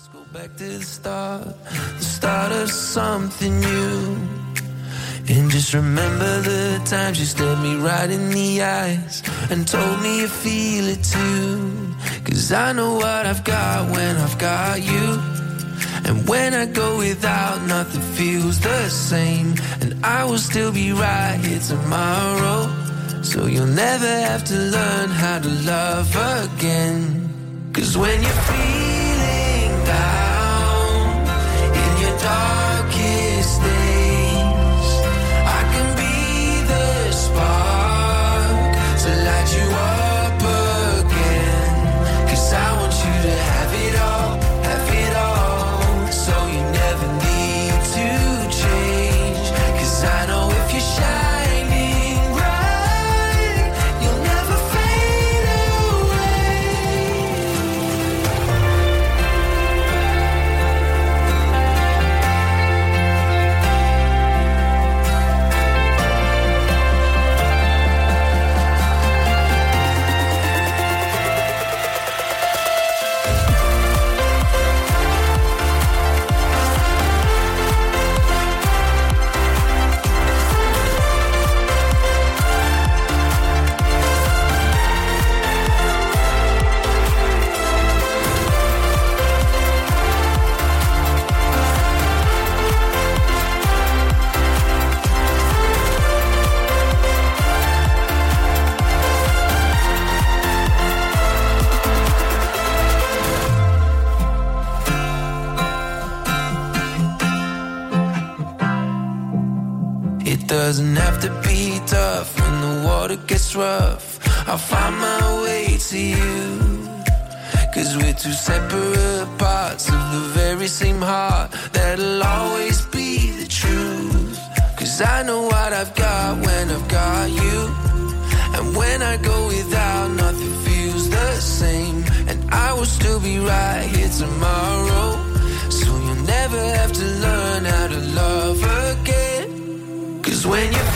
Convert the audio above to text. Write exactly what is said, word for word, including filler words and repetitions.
Go back to the start, the start of something new. And just remember the times you stared me right in the eyes and told me you feel it too. Cause I know what I've got when I've got you. And when I go without, nothing feels the same. And I will still be right here tomorrow. So you'll never have to learn how to love again. Cause when you're feeling down in your darkest days, I can be the spark to light you up again. Cause I want you to have it all, have it all. So you never need to change. Cause I know if you're shining bright, you'll never fade away. It doesn't have to be tough when the water gets rough. I'll find my way to you. Cause we're two separate parts of the very same heart that'll always be the truth. Cause I know what I've got when I've got you. And when I go without, nothing feels the same. And I will still be right here tomorrow. So you'll never have to learn how to love again. Cause when you